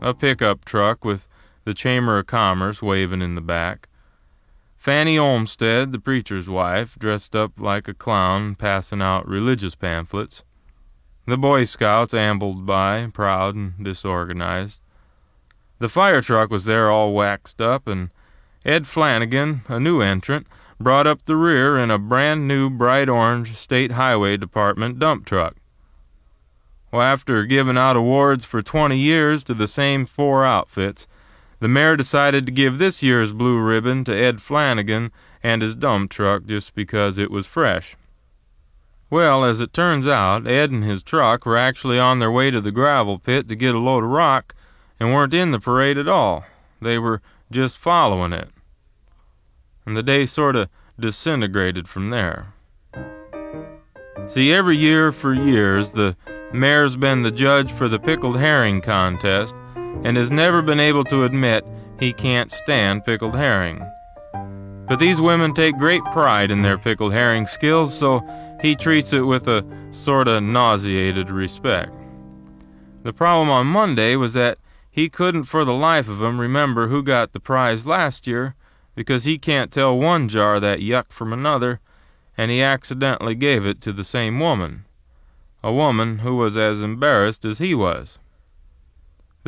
a pickup truck with the Chamber of Commerce waving in the back. Fanny Olmsted, the preacher's wife, dressed up like a clown passing out religious pamphlets. The Boy Scouts ambled by, proud and disorganized. The fire truck was there all waxed up, and Ed Flanagan, a new entrant, brought up the rear in a brand-new bright orange State Highway Department dump truck. Well, after giving out awards for 20 years to the same 4 outfits, the mayor decided to give this year's blue ribbon to Ed Flanagan and his dump truck just because it was fresh. Well, as it turns out, Ed and his truck were actually on their way to the gravel pit to get a load of rock and weren't in the parade at all. They were just following it. And the day sort of disintegrated from there. See, every year for years, the mayor's been the judge for the pickled herring contest and has never been able to admit he can't stand pickled herring. But these women take great pride in their pickled herring skills, so he treats it with a sort of nauseated respect. The problem on Monday was that he couldn't for the life of him remember who got the prize last year because he can't tell one jar of that yuck from another, and he accidentally gave it to the same woman, a woman who was as embarrassed as he was.